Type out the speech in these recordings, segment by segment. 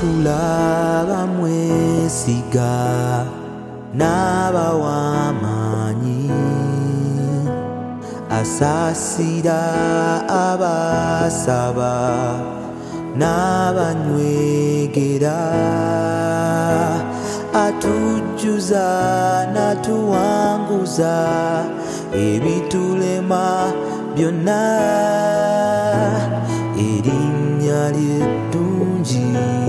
tulaba mwesiga n'abawamanyi asasira abasaba n'abanywegera atujjuza natuwanguza ebitulema byonna erinnya lyeddungi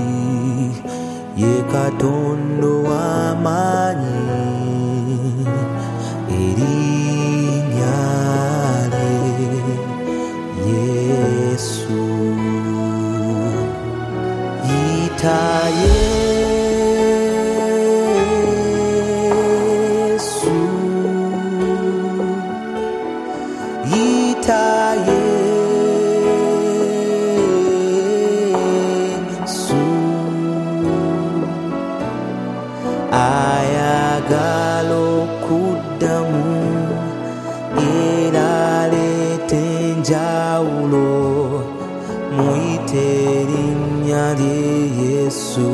ye Katonda w'amaanyi erinnya lye Yesu yita Yesu yita Yesu ayagala okuddamu era aleeta enjawulo muyite erinnya lye Yesu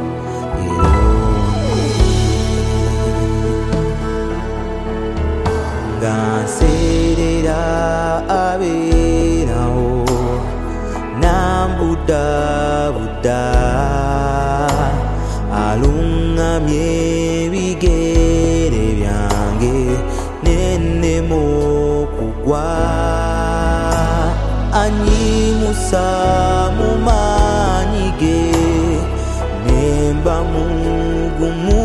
nga nseerera abeerawo nambuddaabudda aluŋŋamye ebigere byange nennema okugwa anyimusa mu maanyi ge nemba mugumu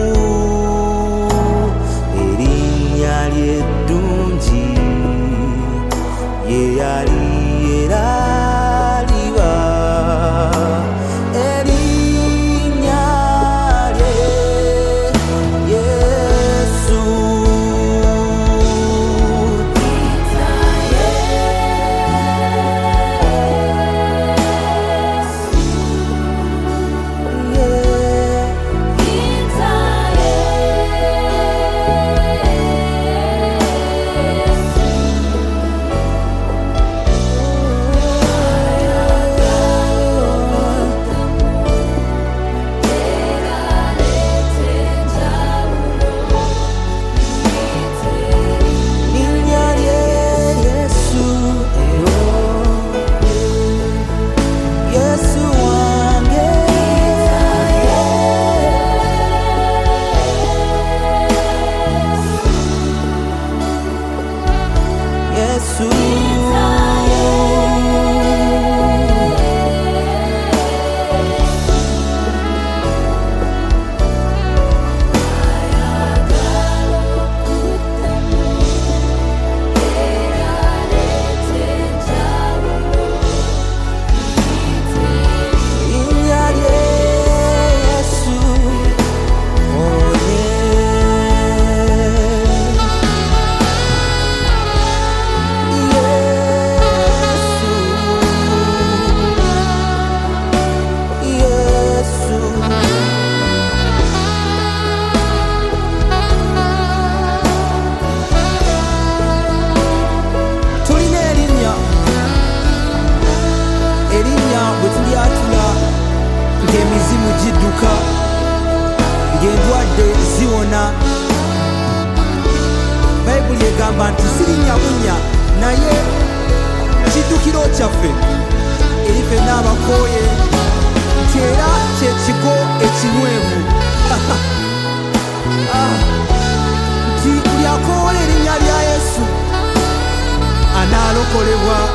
erinnya lyeddungi ye yali era liba erinnya lye Yesu ng'emizimu gidduka ng'endwadde ziwona bayibuli egamba nti sirinnya bunnya naye kiddukiro kyaffe eri ffenna abakooye nti era kyekigo ekinywevu nti buli akoola erinnya lya Yesu anaalokolebwa